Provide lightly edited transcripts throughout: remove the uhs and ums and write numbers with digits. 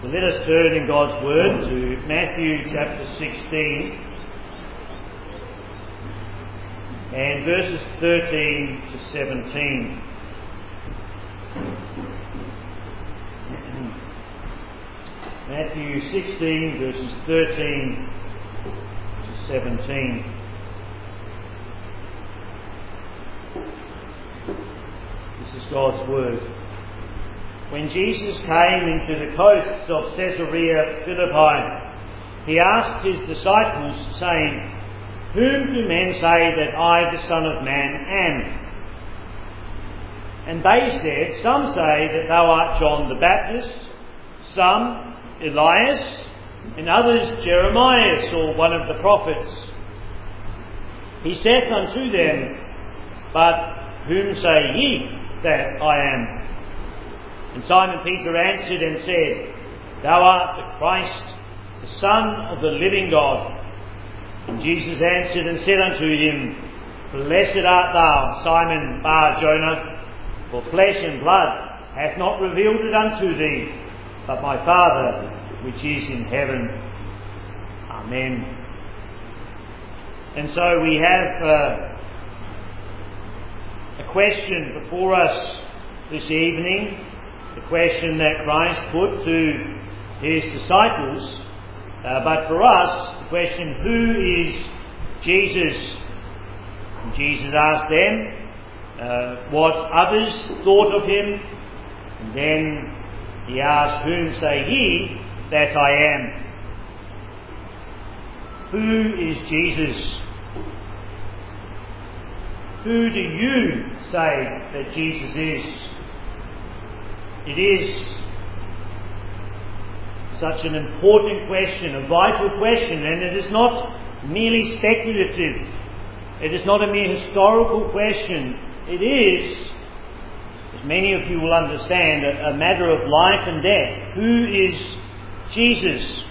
Let us turn in God's Word to Matthew chapter 16 and verses 13 to 17. Matthew 16 verses 13 to 17. This is God's Word. When Jesus came into the coasts of Caesarea Philippi, he asked his disciples, saying, "Whom do men say that I, the Son of Man, am?" And they said, "Some say that thou art John the Baptist, some Elias, and others Jeremiah or one of the prophets." He saith unto them, "But whom say ye that I am?" And Simon Peter answered and said, "Thou art the Christ, the Son of the living God." And Jesus answered and said unto him, "Blessed art thou, Simon Bar-Jonah, for flesh and blood hath not revealed it unto thee, but my Father which is in heaven." Amen. And so we have a question before us this evening. The question that Christ put to his disciples, but for us, the question, who is Jesus? And Jesus asked them what others thought of him, and then he asked, "Whom say ye that I am?" Who is Jesus? Who do you say that Jesus is? It is such an important question, a vital question, and it is not merely speculative. It is not a mere historical question. It is, as many of you will understand, a matter of life and death. Who is Jesus?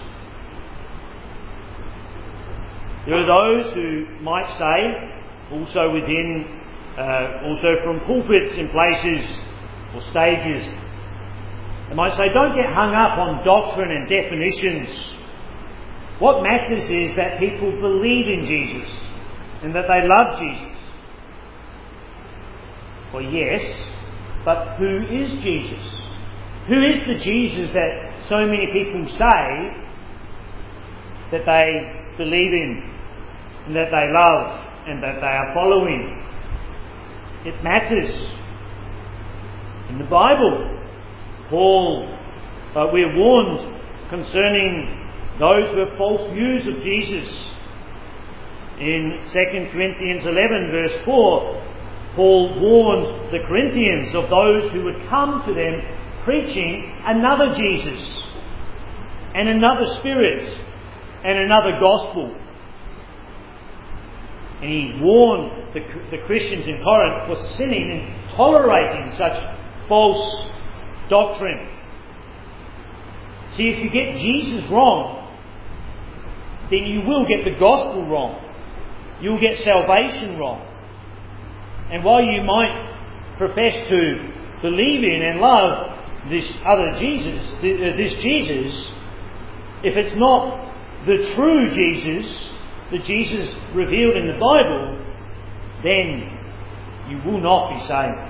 There are those who might say, also from pulpits in places or stages, they might say, don't get hung up on doctrine and definitions. What matters is that people believe in Jesus and that they love Jesus. Well, yes, but who is Jesus? Who is the Jesus that so many people say that they believe in and that they love and that they are following? It matters. In the Bible, we're warned concerning those who have false views of Jesus. In 2 Corinthians 11 verse 4, Paul warned the Corinthians of those who would come to them preaching another Jesus and another Spirit and another gospel. And he warned the Christians in Corinth for sinning and tolerating such false doctrine. See, if you get Jesus wrong, then you will get the gospel wrong. You'll get salvation wrong. And while you might profess to believe in and love this other Jesus, this Jesus, if it's not the true Jesus, the Jesus revealed in the Bible, then you will not be saved.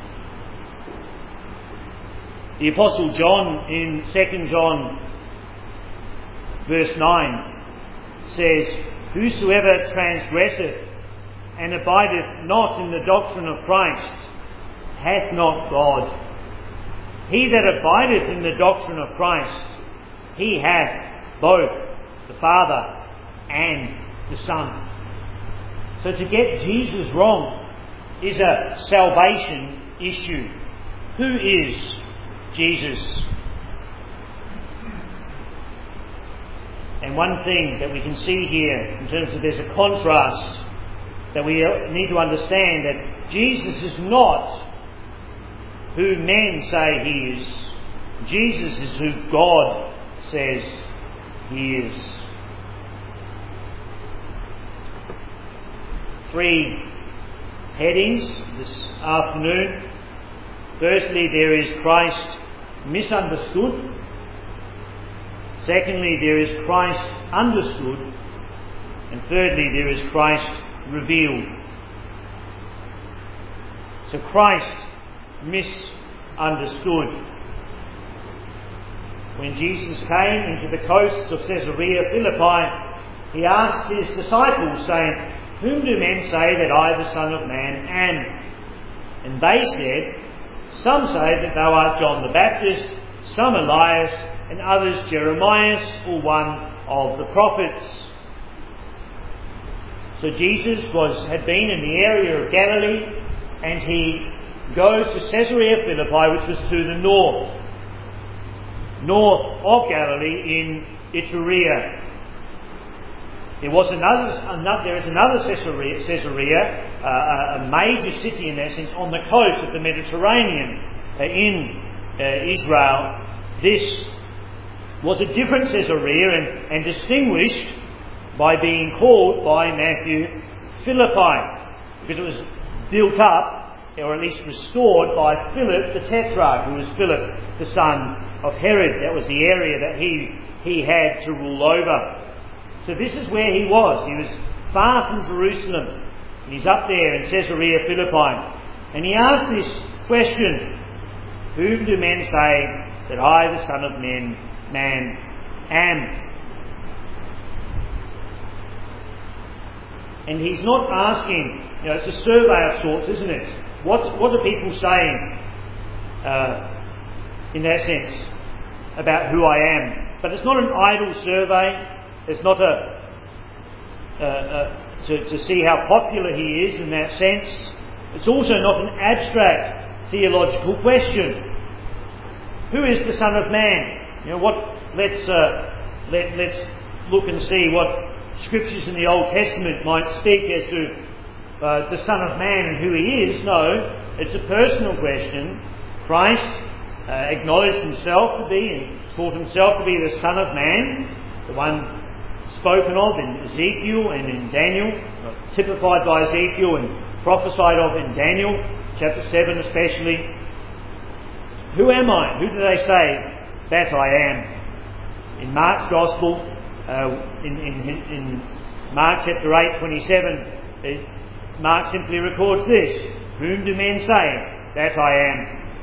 The Apostle John in 2 John verse 9 says, "Whosoever transgresseth and abideth not in the doctrine of Christ hath not God. He that abideth in the doctrine of Christ, he hath both the Father and the Son." So to get Jesus wrong is a salvation issue. Who is Jesus? And one thing that we can see here in terms of there's a contrast that we need to understand, that Jesus is not who men say he is. Jesus is who God says he is. 3 headings this afternoon. Firstly, there is Christ misunderstood. Secondly, there is Christ understood. And thirdly, there is Christ revealed. So Christ misunderstood. When Jesus came into the coasts of Caesarea Philippi, he asked his disciples, saying, "Whom do men say that I, the Son of Man, am?" And they said, "Some say that thou art John the Baptist, some Elias, and others Jeremiah, or one of the prophets." So Jesus had been in the area of Galilee, and he goes to Caesarea Philippi, which was to the north of Galilee in Iturea. There is another Caesarea, a major city in that sense, on the coast of the Mediterranean in Israel. This was a different Caesarea and distinguished by being called by Matthew Philippi, because it was built up, or at least restored, by Philip the Tetrarch, who was Philip the son of Herod. That was the area that he had to rule over. So this is where he was. He was far from Jerusalem. And he's up there in Caesarea Philippi. And he asked this question, "Whom do men say that I, the Son of Man, am?" And he's not asking, it's a survey of sorts, isn't it? What are people saying in that sense about who I am? But it's not an idle survey. It's not to see how popular he is in that sense. It's also not an abstract theological question. Who is the Son of Man? Let's look and see what scriptures in the Old Testament might speak as to the Son of Man and who he is. No, it's a personal question. Christ acknowledged himself to be and taught himself to be the Son of Man, the one spoken of in Ezekiel and in Daniel, typified by Ezekiel and prophesied of in Daniel, chapter 7 especially. Who am I? Who do they say that I am? In Mark's Gospel, in Mark chapter 8:27, Mark simply records this: "Whom do men say that I am?"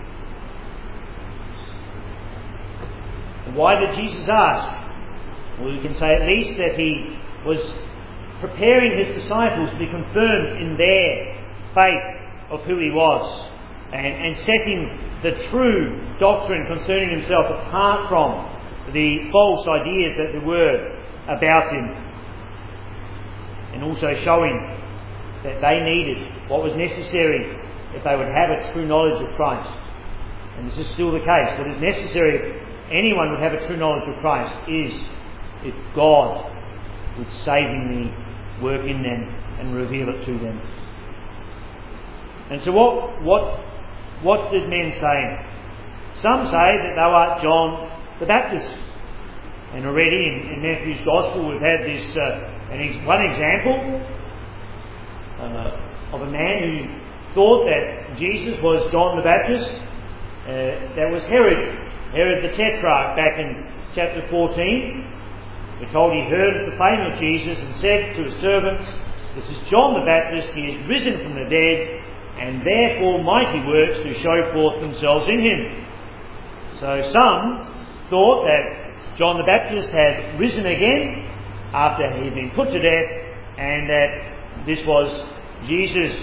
And why did Jesus ask? Well, you can say at least that he was preparing his disciples to be confirmed in their faith of who he was, and setting the true doctrine concerning himself apart from the false ideas that there were about him, and also showing that they needed what was necessary if they would have a true knowledge of Christ. And this is still the case. What is necessary if anyone would have a true knowledge of Christ is if God would savingly work in them and reveal it to them. And so what did men say? Some say that thou art John the Baptist. And already in Matthew's Gospel we've had this one example of a man who thought that Jesus was John the Baptist. That was Herod the Tetrarch, back in chapter 14. We're told he heard of the fame of Jesus and said to his servants, "This is John the Baptist, he is risen from the dead, and therefore mighty works do show forth themselves in him." So some thought that John the Baptist had risen again after he had been put to death, and that this was Jesus.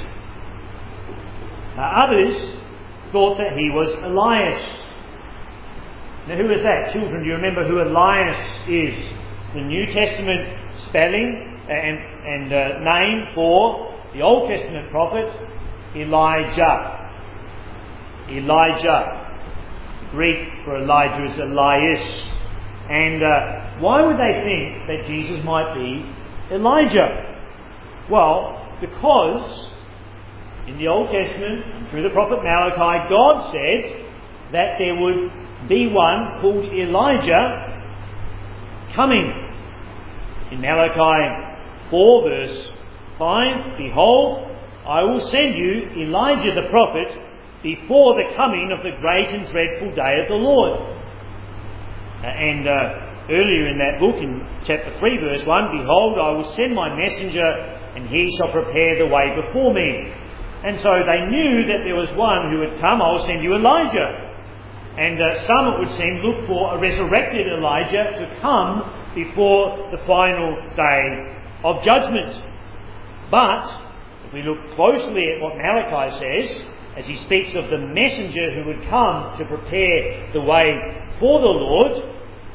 Others thought that he was Elias. Now, who is that? Children, do you remember who Elias is? The New Testament spelling and name for the Old Testament prophet Elijah. Elijah. Greek for Elijah is Elias. And why would they think that Jesus might be Elijah? Well, because in the Old Testament, through the prophet Malachi, God said that there would be one called Elijah coming. In Malachi 4 verse 5, "Behold, I will send you Elijah the prophet before the coming of the great and dreadful day of the Lord." And earlier in that book, in chapter 3, verse 1, "Behold, I will send my messenger, and he shall prepare the way before me." And so they knew that there was one who would come. "I will send you Elijah." And some, it would seem, look for a resurrected Elijah to come before the final day of judgment. But if we look closely at what Malachi says, as he speaks of the messenger who would come to prepare the way for the Lord,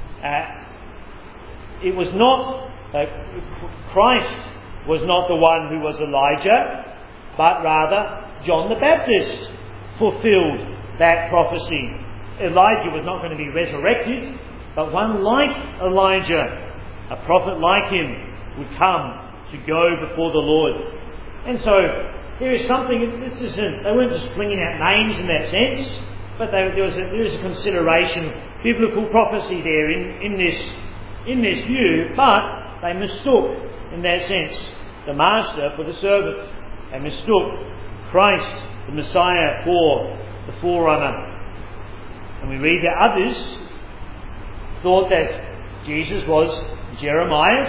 it was not, Christ was not the one who was Elijah, but rather John the Baptist fulfilled that prophecy. Elijah was not going to be resurrected, but one like Elijah, a prophet like him, would come to go before the Lord. And so there is something, they weren't just flinging out names in that sense, but there is a consideration, biblical prophecy there in this view, but they mistook, in that sense, the master for the servant. They mistook Christ, the Messiah, for the forerunner. And we read that others thought that Jesus was Jeremiah,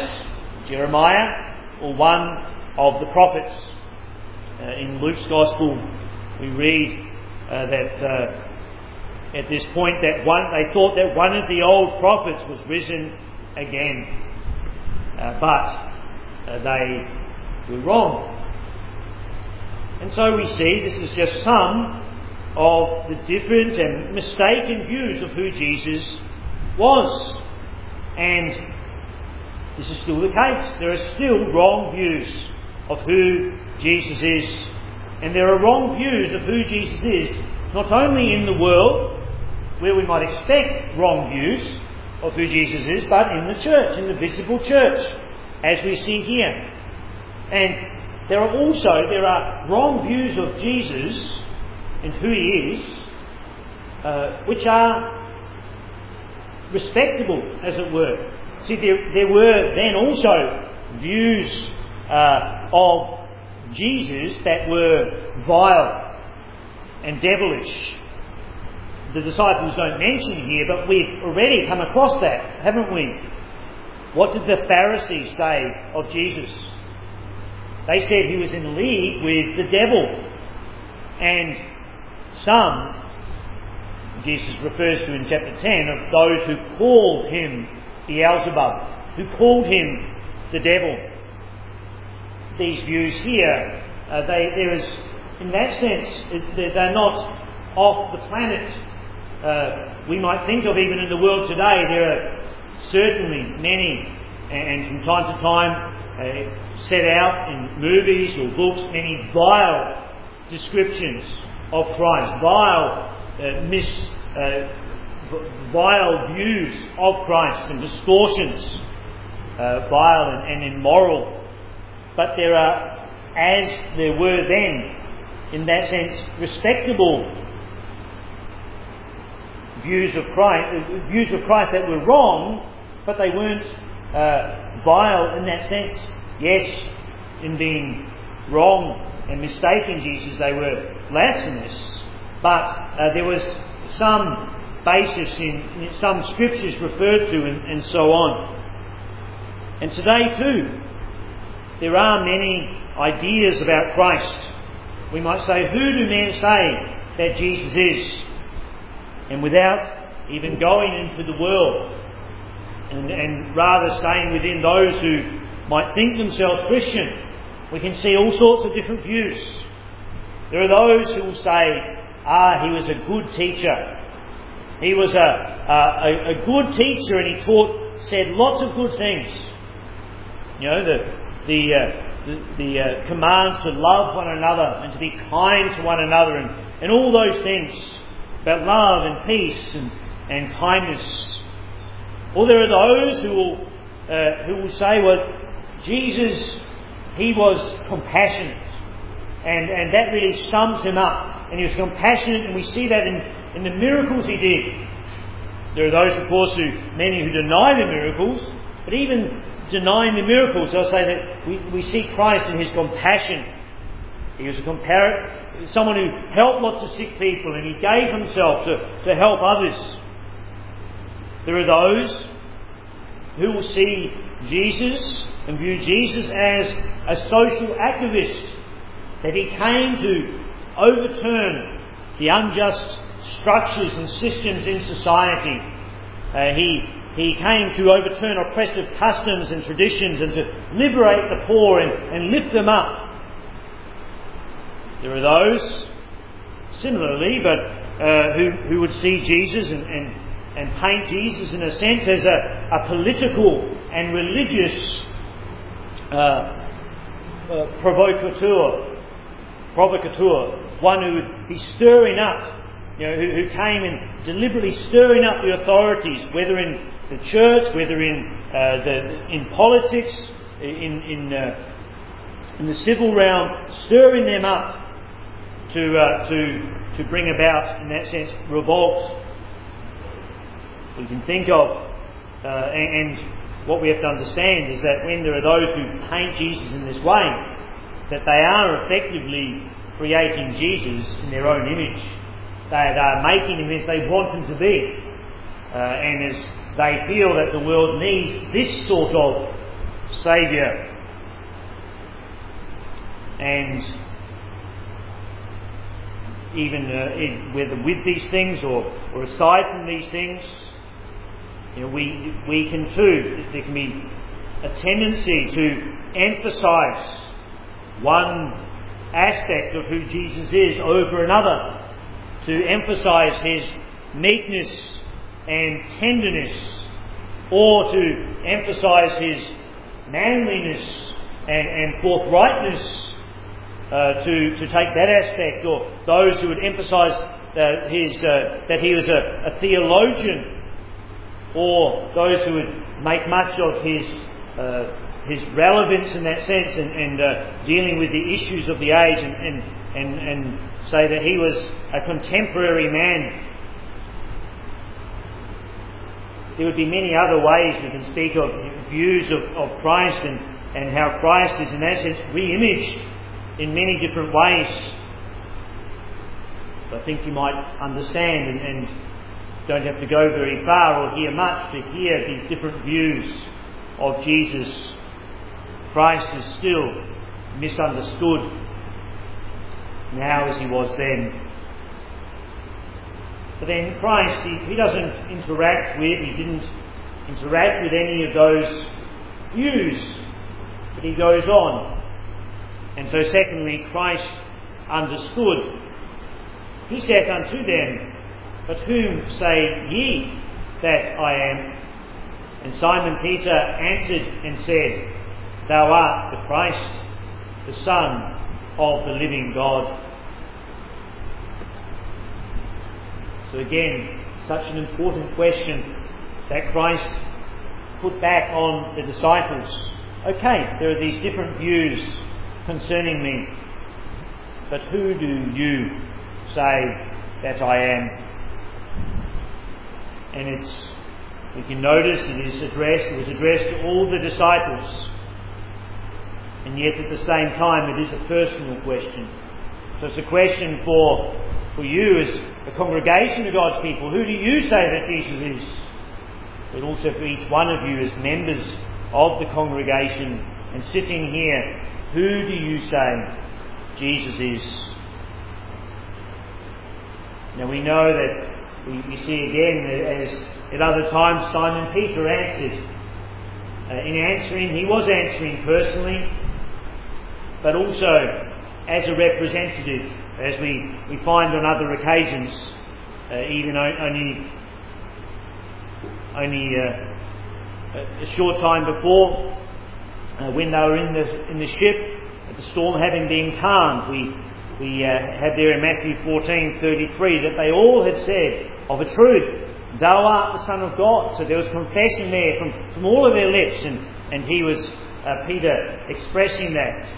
or one of the prophets. In Luke's Gospel, we read that at this point that they thought that one of the old prophets was risen again, but they were wrong. And so we see this is just some of the different and mistaken views of who Jesus was. And this is still the case. There are still wrong views of who Jesus is. And there are wrong views of who Jesus is, not only in the world, where we might expect wrong views of who Jesus is, but in the church, in the visible church, as we see here. And there are wrong views of Jesus and who he is, which are respectable, as it were. See, there were then also views of Jesus that were vile and devilish. The disciples don't mention here, but we've already come across that, haven't we? What did the Pharisees say of Jesus? They said he was in league with the devil. And some, Jesus refers to in chapter 10, of those who called him Beelzebub, who called him the devil. These views here, there is, in that sense, they're not off the planet. We might think of even in the world today, there are certainly many, and from time to time set out in movies or books, many vile descriptions of Christ, vile views of Christ and distortions, vile and immoral. But there are, as there were then, in that sense, respectable views of Christ that were wrong, but they weren't vile in that sense. Yes, in being wrong and mistaking Jesus, they were blasphemous, but there was some basis in some scriptures referred to and so on. And today too, there are many ideas about Christ. We might say, who do men say that Jesus is? And without even going into the world, and rather staying within those who might think themselves Christian, we can see all sorts of different views. There are those who will say, he was a good teacher. He was a good teacher, and he said lots of good things. You know, the commands to love one another and to be kind to one another, and all those things about love and peace and kindness. Or there are those who will say, well, Jesus, he was compassionate, and that really sums him up. And he was compassionate, and we see that in the miracles he did. There are those, of course, many who deny the miracles, but even denying the miracles, they'll say that we see Christ in his compassion. He was someone who helped lots of sick people, and he gave himself to help others. There are those who will see Jesus and view Jesus as a social activist, that he came to overturn the unjust structures and systems in society. He came to overturn oppressive customs and traditions and to liberate the poor and lift them up. There are those, similarly, but who would see Jesus and paint Jesus in a sense as a political and religious provocateur, one who would be stirring up, who came and deliberately stirring up the authorities, whether in the church, whether in politics, in the civil realm, stirring them up to bring about, in that sense, revolt. We can think of, and what we have to understand is that when there are those who paint Jesus in this way, that they are effectively creating Jesus in their own image. They are making him as they want him to be, and as they feel that the world needs this sort of saviour. And even whether with these things or aside from these things, we can too. There can be a tendency to emphasise one aspect of who Jesus is over another, to emphasise his meekness and tenderness, or to emphasise his manliness and forthrightness, to take that aspect, or those who would emphasise that he was a theologian, or those who would make much of his relevance in that sense and dealing with the issues of the age and say that he was a contemporary man. There would be many other ways we can speak of views of Christ and how Christ is in that sense re-imaged in many different ways. I think you might understand and don't have to go very far or hear much to hear these different views of Jesus. Christ is still misunderstood now as he was then. But then Christ, he doesn't interact with, he didn't interact with any of those views, but he goes on. And so secondly, Christ understood. He saith unto them, But whom say ye that I am? And Simon Peter answered and said, Thou art the Christ, the Son of the living God. So again, such an important question that Christ put back on the disciples. Okay, there are these different views concerning me, but who do you say that I am? And we can notice it was addressed to all the disciples, and yet at the same time it is a personal question. So it's a question for you as a congregation of God's people. Who do you say that Jesus is? But also for each one of you as members of the congregation and sitting here, who do you say Jesus is? Now we know that we see again, as at other times Simon Peter answered. In answering, he was answering personally, but also as a representative, as we find on other occasions, even only a short time before, when they were in the ship, the storm having been calmed, we have there in Matthew 14:33 that they all had said, of a truth, Thou art the Son of God. So there was confession there from all of their lips, and he was, Peter, expressing that.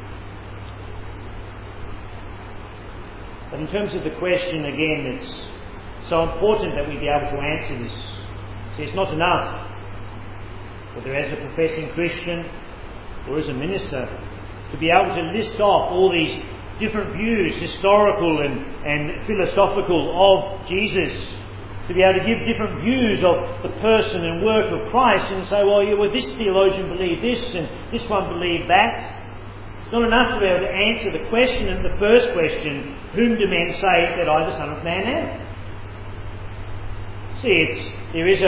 But in terms of the question, again, it's so important that we be able to answer this. See, it's not enough, whether as a professing Christian or as a minister, to be able to list off all these different views, historical and philosophical, of Jesus. to be able to give different views of the person and work of Christ and say, well, this theologian believed this and this one believed that. It's not enough to be able to answer the question, and the first question, whom do men say that I, the Son of Man, am? See, there is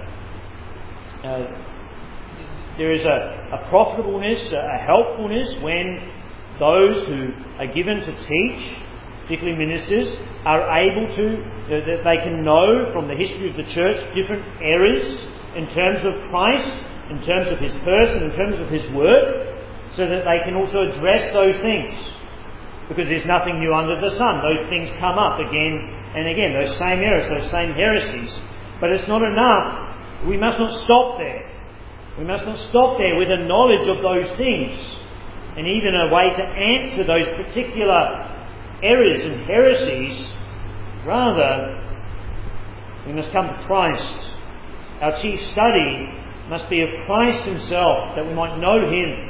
a profitableness, a helpfulness when those who are given to teach, particularly ministers, are able to, that they can know from the history of the church different errors in terms of Christ, in terms of his person, in terms of his work, so that they can also address those things. Because there's nothing new under the sun. Those things come up again and again, those same errors, those same heresies. But it's not enough. We must not stop there. We must not stop there with a knowledge of those things and even a way to answer those particular errors and heresies. Rather, we must come to Christ. Our chief study must be of Christ himself, that we might know him.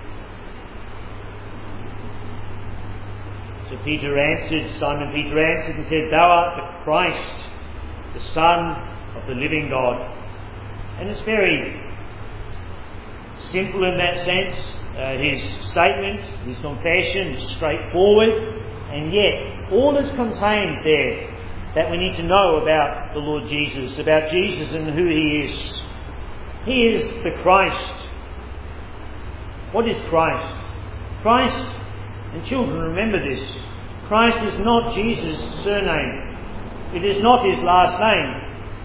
So Simon Peter answered and said, Thou art the Christ, the Son of the living God. And it's very simple in that sense. His statement, his confession is straightforward, and yet all is contained there that we need to know about the Lord Jesus, about Jesus and who he is. He is the Christ. What is Christ? Christ, and children, remember this, Christ is not Jesus' surname. It is not his last name,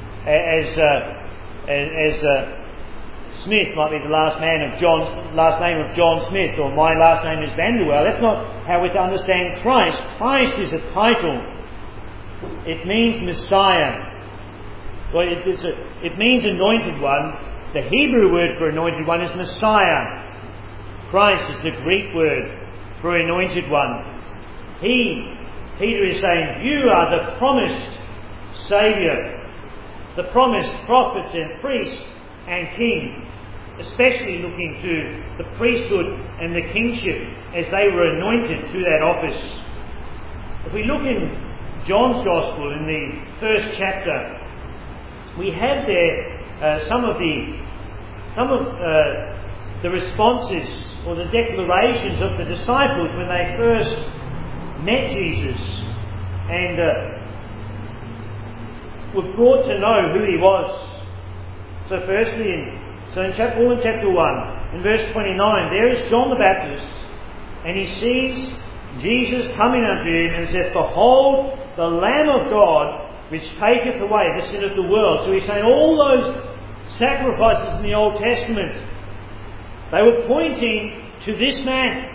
as Smith might be the last name of John Smith, or my last name is Vanderwell. That's not how we're to understand Christ. Christ is a title. It means Messiah. Well, it means anointed one. The Hebrew word for anointed one is Messiah. Christ is the Greek word for anointed one. Peter is saying, you are the promised Saviour, the promised prophet and priest and king, especially looking to the priesthood and the kingship as they were anointed to that office. If we look in John's Gospel in the first chapter, we have there some of the responses or the declarations of the disciples when they first met Jesus and were brought to know who he was. So firstly, in chapter 1, in verse 29, there is John the Baptist, and he sees Jesus coming unto him and saith, Behold, the Lamb of God, which taketh away the sin of the world. So he's saying all those sacrifices in the Old Testament, they were pointing to this man.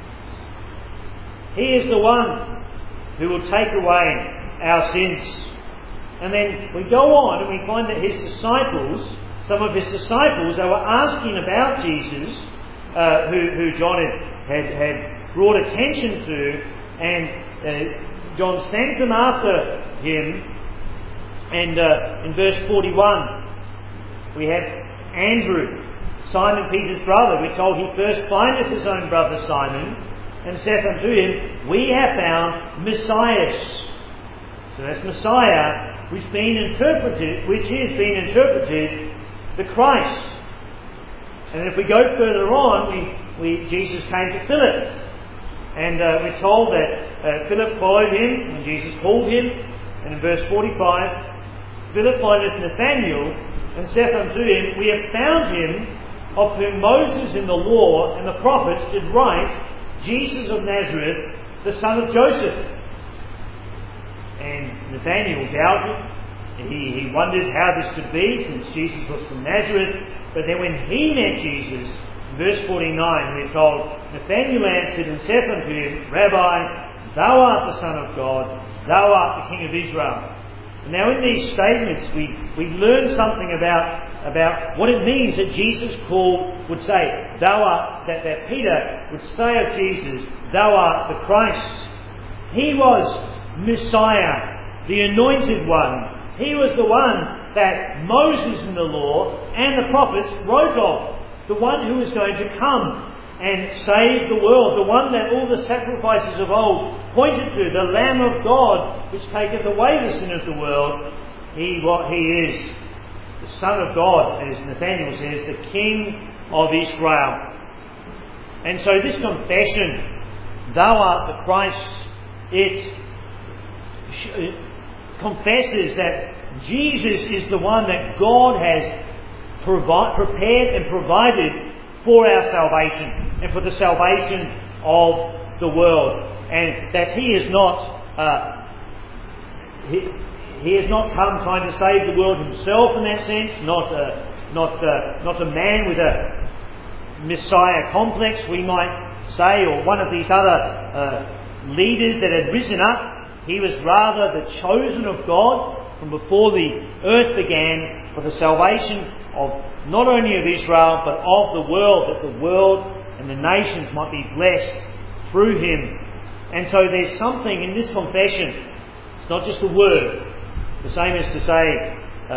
He is the one who will take away our sins. And then we go on and we find that his disciples, some of his disciples, they were asking about Jesus, who John had brought attention to, and John sends them after him. And in verse 41, we have Andrew, Simon Peter's brother. We're told he first findeth his own brother Simon, and saith unto him, We have found Messiah. So that's Messiah, which is being interpreted the Christ. And if we go further on, Jesus came to Philip, and we're told that Philip followed him, and Jesus called him. And in verse 45, Philip findeth Nathanael, and saith unto him, We have found him, of whom Moses in the law and the prophets did write, Jesus of Nazareth, the son of Joseph. And Nathanael doubted. He wondered how this could be, since Jesus was from Nazareth. But then when he met Jesus, in verse 49, we're told, Nathanael answered and saith unto him, Rabbi, thou art the Son of God, thou art the King of Israel. And now in these statements we learn something about what it means that Jesus would say, that Peter would say of Jesus, thou art the Christ. He was Messiah, the anointed one. He was the one that Moses in the law and the prophets wrote of. The one who was going to come and save the world. The one that all the sacrifices of old pointed to. The Lamb of God which taketh away the sin of the world. He is the Son of God, as Nathaniel says, the King of Israel. And so this confession, "Thou art the Christ," it confesses that Jesus is the one that God has prepared and provided for our salvation and for the salvation of the world, and that He is not He has not come trying to save the world Himself in that sense, not a man with a Messiah complex, we might say, or one of these other leaders that had risen up. He was rather the chosen of God from before the earth began for the salvation of not only of Israel but of the world, that the world and the nations might be blessed through Him. And so there's something in this confession. It's not just a word. The same as to say,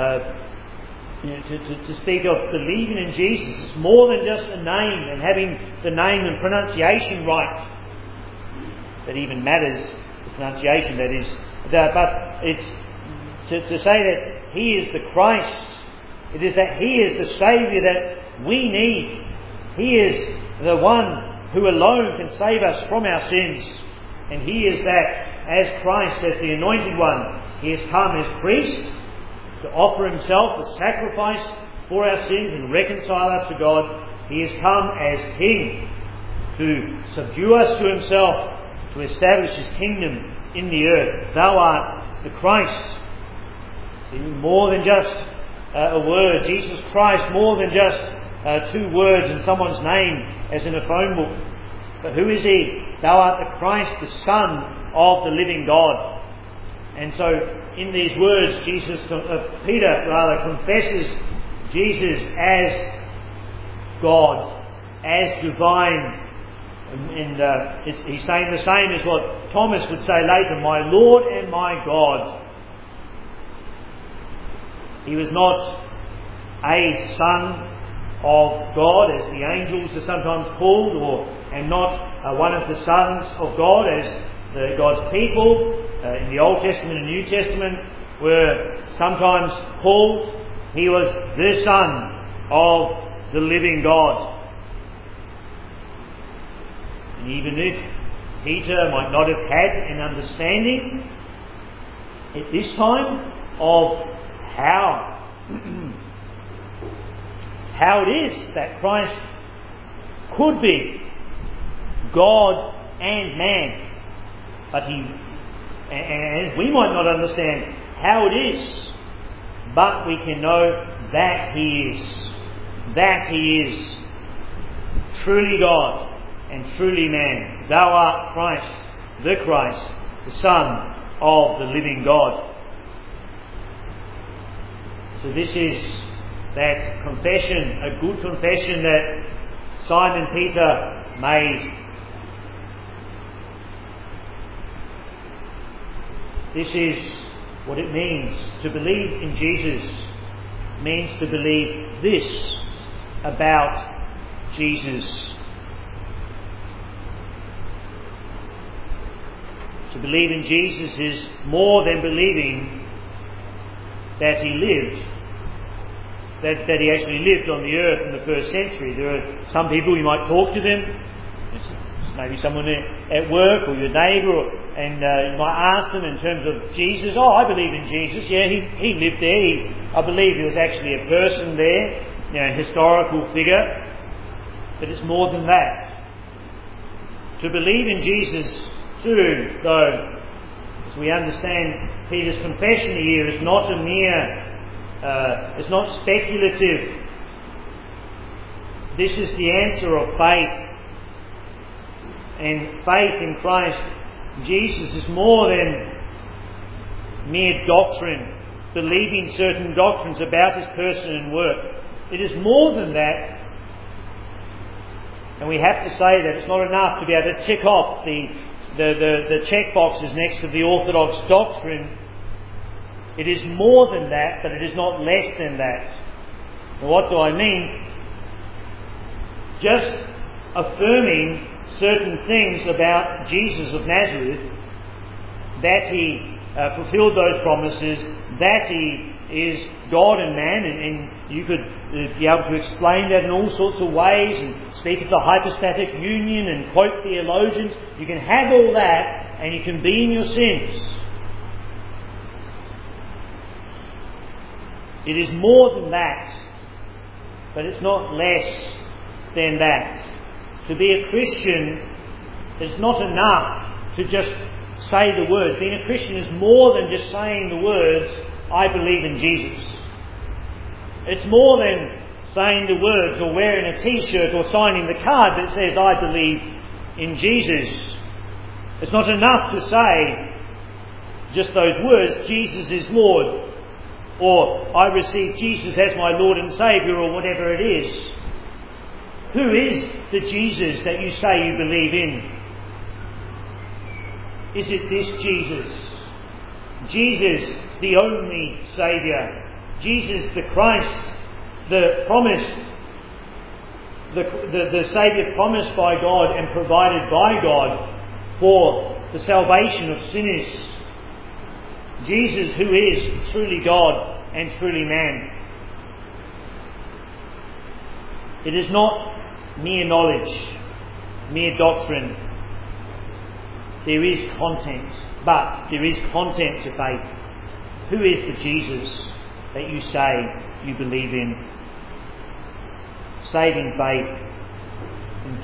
to speak of believing in Jesus. It's more than just a name and having the name and pronunciation right. That even matters, the pronunciation that is. But it's to say that He is the Christ. It is that He is the Saviour that we need. He is the one who alone can save us from our sins. And He is that, as Christ, as the Anointed One, He has come as priest to offer Himself as sacrifice for our sins and reconcile us to God. He has come as King to subdue us to Himself, to establish His kingdom in the earth. Thou art the Christ. It's more than just a word. Jesus Christ, more than just 2 words in someone's name as in a phone book. But who is He? Thou art the Christ, the Son of the living God. And so in these words, Peter confesses Jesus as God, as divine. And he's saying the same as what Thomas would say later, "My Lord and my God." He was not a son of God, as the angels are sometimes called, and not one of the sons of God, as God's people in the Old Testament and New Testament were sometimes called. He was the Son of the living God. And even if Peter might not have had an understanding at this time of how it is that Christ could be God and man, but and we might not understand how it is, but we can know that He is truly God and truly man. Thou art Christ, the Son of the living God. So this is that confession, a good confession that Simon Peter made. This is what it means to believe in Jesus. It means to believe this about Jesus. To believe in Jesus is more than believing that He lived, that He actually lived on the earth in the first century. There are some people, you might talk to them, maybe someone at work or your neighbour, and you might ask them in terms of Jesus. "Oh, I believe in Jesus. Yeah, he lived there. I believe He was actually a person there, a historical figure." But it's more than that. To believe in Jesus too, though, as we understand Peter's confession here, is not a mere, it's not speculative. This is the answer of faith. And faith in Christ Jesus is more than mere doctrine, believing certain doctrines about His person and work. It is more than that. And we have to say that it's not enough to be able to tick off the check boxes next to the orthodox doctrine. It is more than that, but it is not less than that. And what do I mean? Just affirming certain things about Jesus of Nazareth, that He fulfilled those promises, that He is God and man, and you could be able to explain that in all sorts of ways and speak of the hypostatic union and quote theologians. You can have all that and you can be in your sins. It is more than that, but it's not less than that. To be a Christian, it's not enough to just say the words. Being a Christian is more than just saying the words, I believe in Jesus. It's more than saying the words or wearing a t-shirt or signing the card that says, I believe in Jesus. It's not enough to say just those words, Jesus is Lord, or I receive Jesus as my Lord and Saviour, or whatever it is. Who is the Jesus that you say you believe in? Is it this Jesus? Jesus, the only Saviour. Jesus the Christ, the promised, the Saviour promised by God and provided by God for the salvation of sinners. Jesus who is truly God and truly man. It is not mere knowledge, mere doctrine. There is content, but there is content to faith. Who is the Jesus that you say you believe in? Saving faith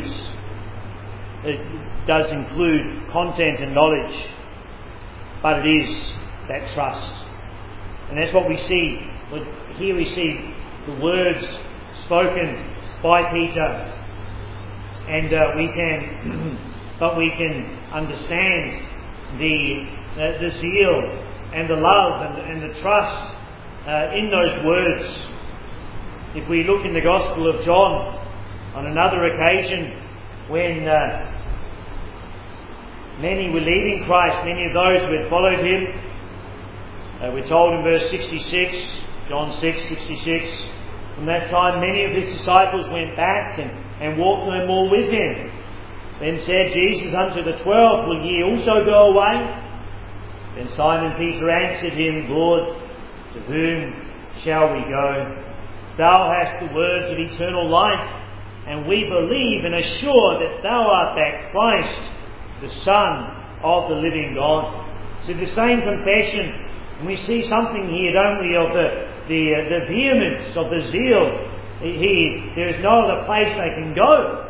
does include content and knowledge, but it is that trust. And that's what we see. Here we see the words spoken by Peter, and we can understand the zeal and the love and the trust in those words. If we look in the Gospel of John, on another occasion when many were leaving Christ, many of those who had followed Him, we're told in verse 66, John 6:66, from that time many of His disciples went back and walked no more with Him. Then said Jesus unto the 12, Will ye also go away? Then Simon Peter answered Him, Lord, to whom shall we go? Thou hast the words of eternal life, and we believe and are sure that Thou art that Christ, the Son of the living God. So the same confession, and we see something here, don't we, of the vehemence, of the zeal. There is no other place they can go.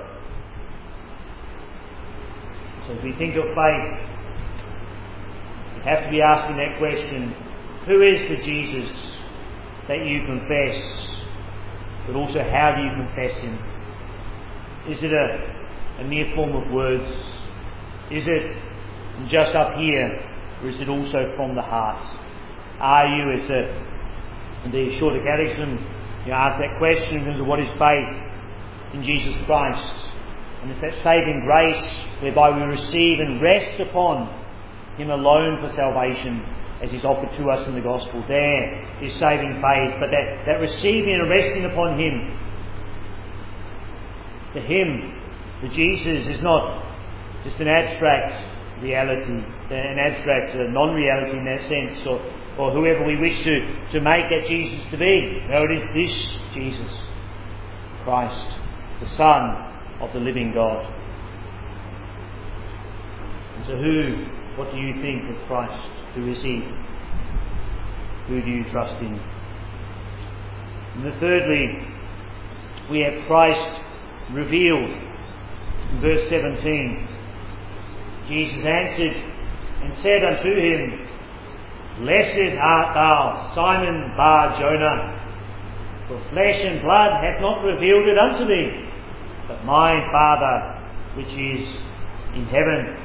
So as we think of faith, we have to be asking that question, who is the Jesus that you confess? But also, how do you confess Him? Is it a mere form of words? Is it just up here, or is it also from the heart? Are you, as in the Shorter Catechism, you ask that question in terms of what is faith in Jesus Christ. And it's that saving grace whereby we receive and rest upon Him alone for salvation, as He's offered to us in the Gospel. There is saving faith, but that receiving and resting upon Him, the Him, the Jesus, is not just an abstract reality, an abstract non-reality in that sense, or whoever we wish to make that Jesus to be. No, it is this Jesus, Christ, the Son of the living God. And so what do you think of Christ? Who is He? Who do you trust in? And then thirdly, we have Christ revealed. In verse 17, Jesus answered and said unto him, Blessed art thou, Simon Bar-Jonah, for flesh and blood hath not revealed it unto thee, but my Father which is in heaven.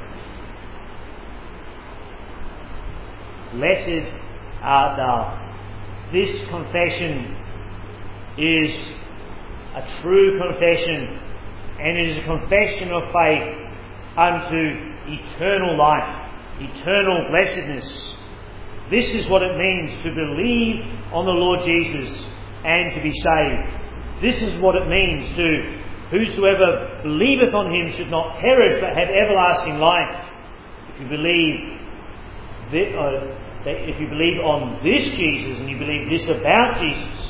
Blessed art thou. This confession is a true confession, and it is a confession of faith unto eternal life, eternal blessedness. This is what it means to believe on the Lord Jesus and to be saved. This is what it means to whosoever believeth on Him should not perish but have everlasting life. If you believe that if you believe on this Jesus and you believe this about Jesus,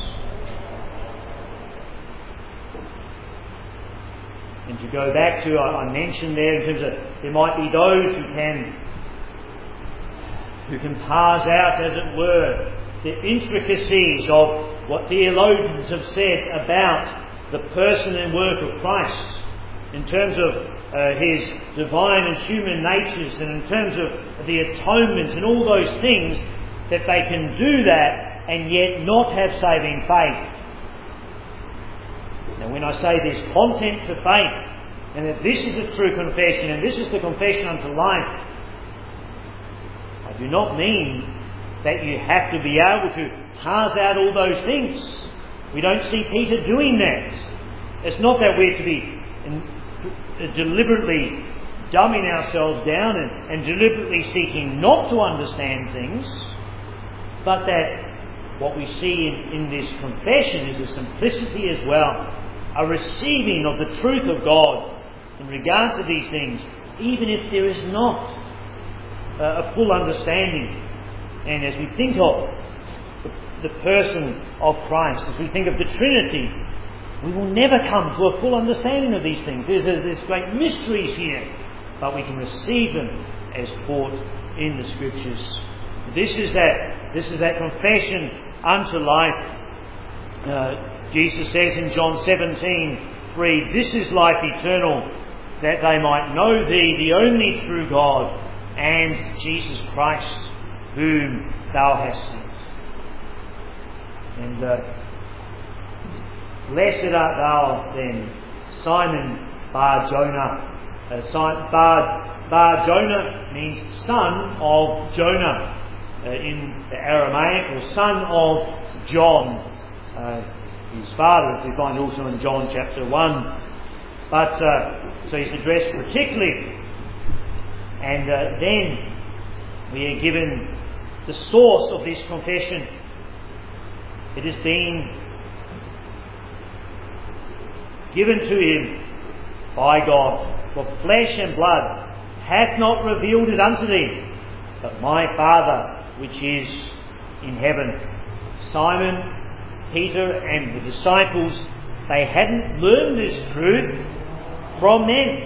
and to go back to, I mentioned there in terms of there might be those who can parse out, as it were, the intricacies of what theologians have said about the person and work of Christ in terms of his divine and human natures, and in terms of the atonement and all those things, that they can do that and yet not have saving faith. Now, when I say there's content to faith, and that this is a true confession, and this is the confession unto life, I do not mean that you have to be able to parse out all those things. We don't see Peter doing that. It's not that we're to be deliberately dumbing ourselves down and deliberately seeking not to understand things, but that what we see in this confession is a simplicity as well, a receiving of the truth of God in regard to these things, even if there is not a full understanding. And as we think of the person of Christ, as we think of the Trinity, we will never come to a full understanding of these things. There's great mysteries here, but we can receive them as taught in the Scriptures. This is that confession unto life. Jesus says in John 17:3, "This is life eternal, that they might know Thee, the only true God, and Jesus Christ, whom Thou hast sent." And blessed art thou then, Simon Bar-Jonah. Bar-Jonah means son of Jonah in the Aramaic, or son of John, his father, as we find also in John chapter 1. But so he's addressed particularly, and then we are given the source of this confession. It has been given to him by God. "For flesh and blood hath not revealed it unto thee, but my Father which is in heaven." Simon, Peter and the disciples, they hadn't learned this truth from men.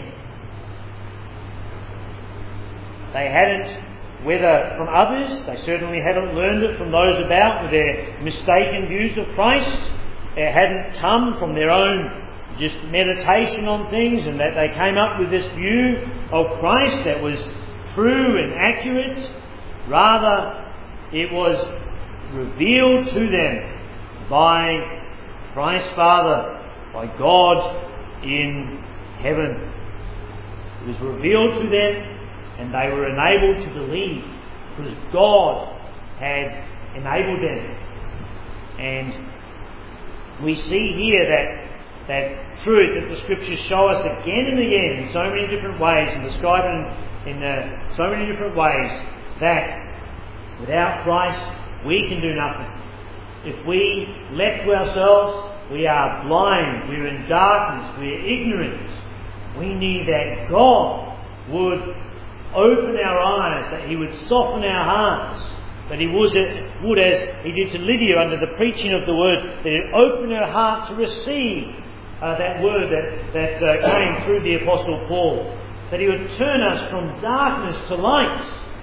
They hadn't, whether from others, they certainly hadn't learned it from those about with their mistaken views of Christ. It hadn't come from their own just meditation on things, and that they came up with this view of Christ that was true and accurate. Rather, it was revealed to them by Christ's Father, by God in heaven. It was revealed to them, and they were enabled to believe because God had enabled them. And we see here that truth that the Scriptures show us again and again in so many different ways, and describe in so many different ways, that without Christ we can do nothing. If we left to ourselves, we are blind, we're in darkness, we're ignorant. We need that God would open our eyes, that He would soften our hearts, that He would, as He did to Lydia under the preaching of the Word, that He would open her heart to receive that Word that came through the Apostle Paul, that He would turn us from darkness to light,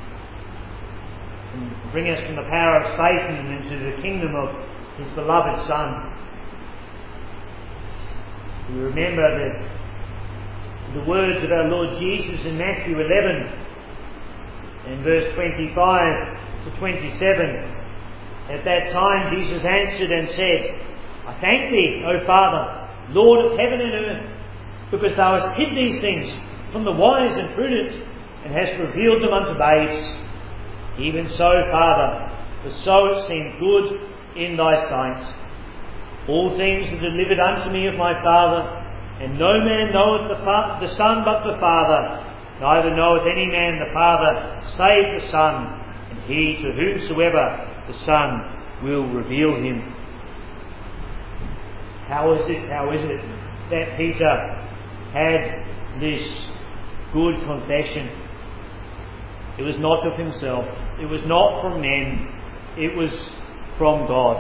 and bring us from the power of Satan and into the kingdom of His beloved Son. We remember the words of our Lord Jesus in Matthew 11, in verse 25 to 27. At that time Jesus answered and said, "I thank Thee, O Father, Lord of heaven and earth, because Thou hast hid these things from the wise and prudent, and hast revealed them unto babes. Even so, Father, for so it seemed good in Thy sight. All things are delivered unto me of my Father, and no man knoweth the Son but the Father, neither knoweth any man the Father save the Son, and he to whomsoever the Son will reveal him." How is it that Peter had this good confession? It was not of himself. It was not from men. It was from God.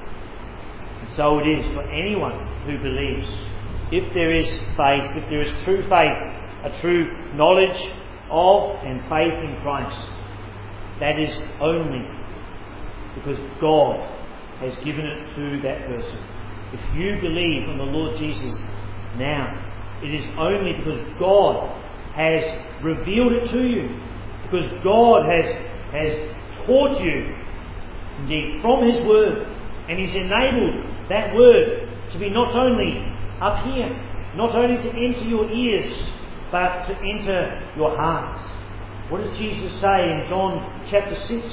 And so it is for anyone who believes. If there is faith, if there is true faith, a true knowledge of and faith in Christ, that is only because God has given it to that person. If you believe in the Lord Jesus now, it is only because God has revealed it to you, because God has taught you, indeed, from His Word, and He's enabled that Word to be not only up here, not only to enter your ears, but to enter your heart. What does Jesus say in John chapter 6,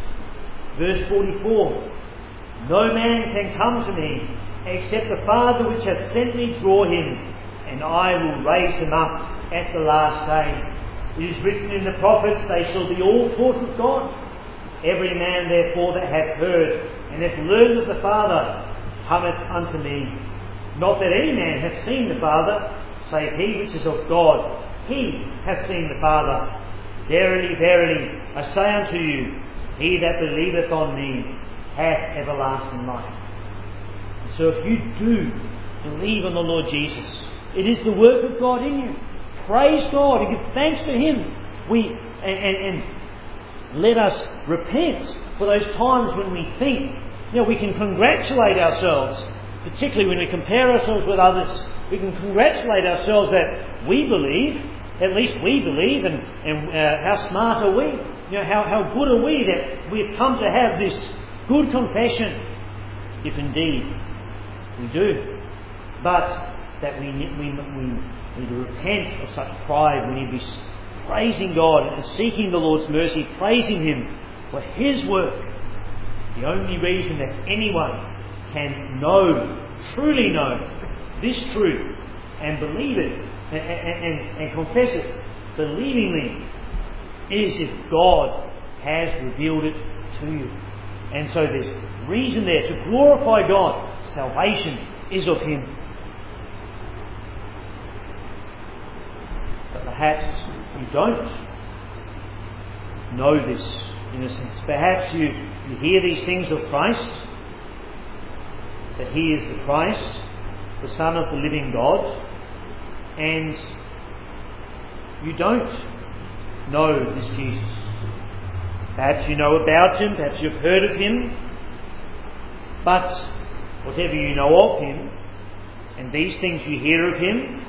verse 44? No man can come to me except the Father which hath sent me draw him, and I will raise him up at the last day. It is written in the prophets, they shall be all taught of God. Every man therefore that hath heard and hath learned of the Father cometh unto me. Not that any man hath seen the Father, save he which is of God. He hath seen the Father. Verily, verily, I say unto you, he that believeth on me hath everlasting life. So if you do believe on the Lord Jesus, it is the work of God in you. Praise God and give thanks to Him. And let us repent for those times when we think, we can congratulate ourselves, particularly when we compare ourselves with others. We can congratulate ourselves that we believe, at least we believe, and how smart are we? How good are we that we've come to have this good confession, if indeed we do. But that we need to repent of such pride. We need to be praising God and seeking the Lord's mercy, praising Him for His work. The only reason that anyone can truly know this truth and believe it and confess it believingly is if God has revealed it to you. And so there's reason there to glorify God. Salvation is of Him. But perhaps you don't know this in a sense. Perhaps you hear these things of Christ, that He is the Christ, the Son of the living God, and you don't know this Jesus. Perhaps you know about Him, perhaps you've heard of Him, but whatever you know of Him, and these things you hear of Him,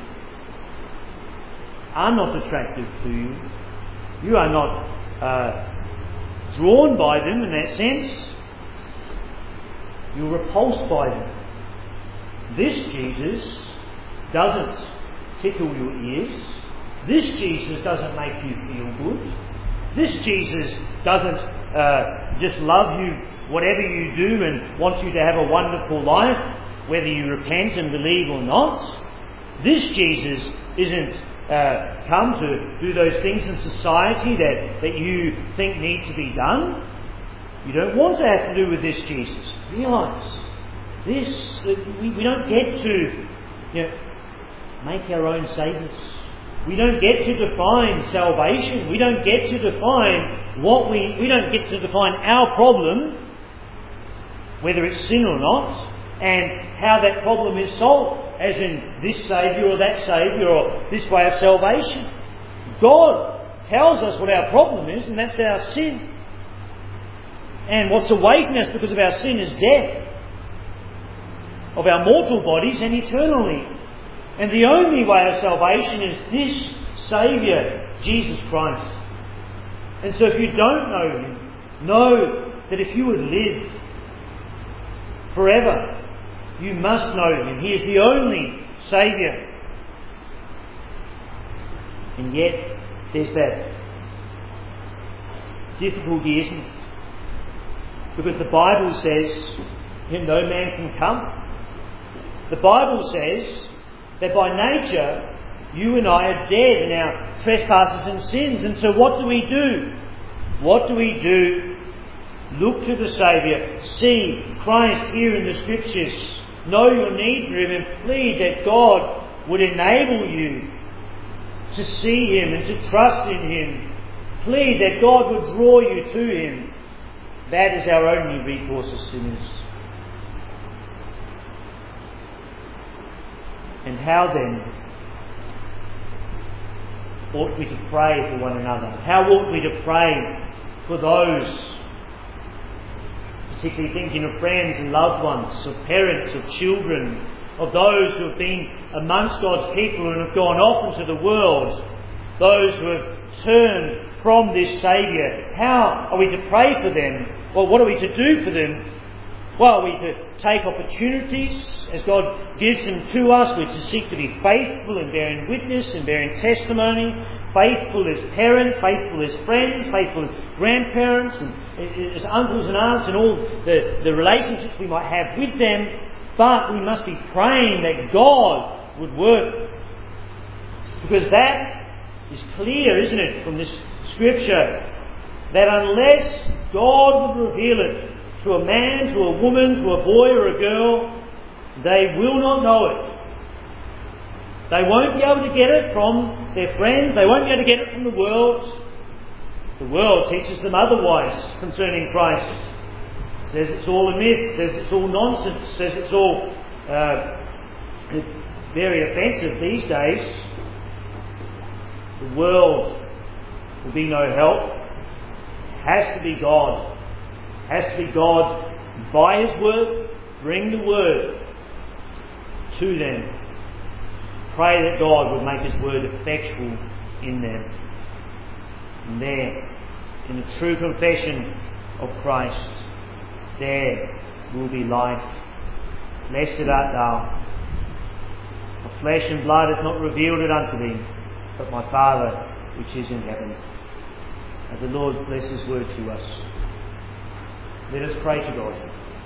are not attractive to you. You are not drawn by them in that sense. You're repulsed by them. This Jesus doesn't tickle your ears. This Jesus doesn't make you feel good. This Jesus doesn't just love you whatever you do and wants you to have a wonderful life, whether you repent and believe or not. This Jesus isn't come to do those things in society that you think need to be done. You don't want to have to do with this Jesus. Realise this. We don't get to make our own saviours. We don't get to define salvation. We don't get to define we don't get to define our problem, whether it's sin or not, and how that problem is solved, as in this Saviour or that Saviour or this way of salvation. God tells us what our problem is, and that's our sin. And what's awaiting us because of our sin is death of our mortal bodies and eternally. And the only way of salvation is this Saviour, Jesus Christ. And so if you don't know Him, know that if you would live forever, you must know Him. He is the only Saviour. And yet, there's that difficulty, isn't it? Because the Bible says, no man can come. The Bible says that by nature, you and I are dead in our trespasses and sins. And so what do we do? What do we do? Look to the Saviour. See Christ here in the Scriptures. Know your need for Him and plead that God would enable you to see Him and to trust in Him Plead that God would draw you to Him. That is our only recourse as sinners. And how then ought we to pray for one another? How ought we to pray for those, particularly thinking of friends and loved ones, of parents, of children, of those who have been amongst God's people and have gone off into the world, those who have turned from this Saviour? How are we to pray for them? Well, what are we to do for them? Well, are we to take opportunities as God gives them to us? We're to seek to be faithful in bearing witness and bearing testimony, faithful as parents, faithful as friends, faithful as grandparents and as uncles and aunts and all the relationships we might have with them. But we must be praying that God would work. Because that is clear, isn't it, from this Scripture, that unless God would reveal it to a man, to a woman, to a boy or a girl, they will not know it. They won't be able to get it from their friends. They won't be able to get it from the world. The world teaches them otherwise concerning Christ. Says it's all a myth, says it's all nonsense, says it's all very offensive these days. The world will be no help. It has to be God. It has to be God by His word. Bring the word to them. Pray that God would make His word effectual in them. And there, in the true confession of Christ, there will be life. Blessed art thou. For flesh and blood hath not revealed it unto thee, but my Father which is in heaven. May the Lord bless His word to us. Let us pray to God.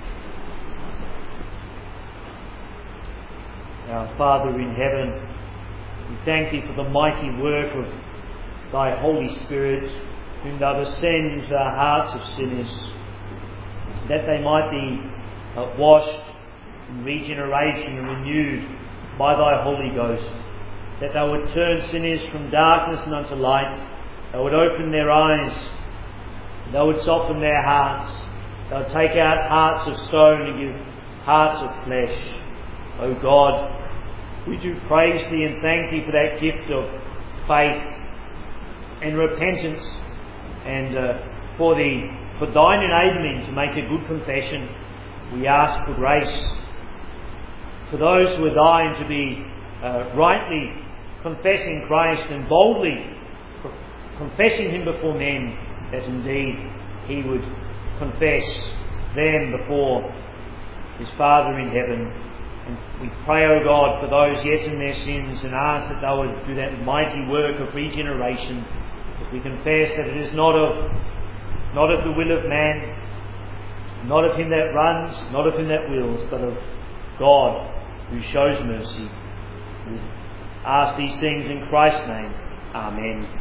Our Father in heaven, we thank Thee for the mighty work of Thy Holy Spirit, whom Thou dost send into the hearts of sinners, that they might be washed in regeneration and renewed by Thy Holy Ghost, that Thou would turn sinners from darkness and unto light, Thou would open their eyes, Thou would soften their hearts, Thou would take out hearts of stone and give hearts of flesh. O God, we do praise Thee and thank Thee for that gift of faith and repentance, and for Thine enabling to make a good confession. We ask for grace for those who are Thine to be rightly confessing Christ and boldly confessing Him before men, that indeed He would confess them before His Father in heaven. And we pray, O God, for those yet in their sins, and ask that Thou would do that mighty work of regeneration, as we confess that it is not of the will of man, not of him that runs, not of him that wills, but of God who shows mercy. We ask these things in Christ's name. Amen.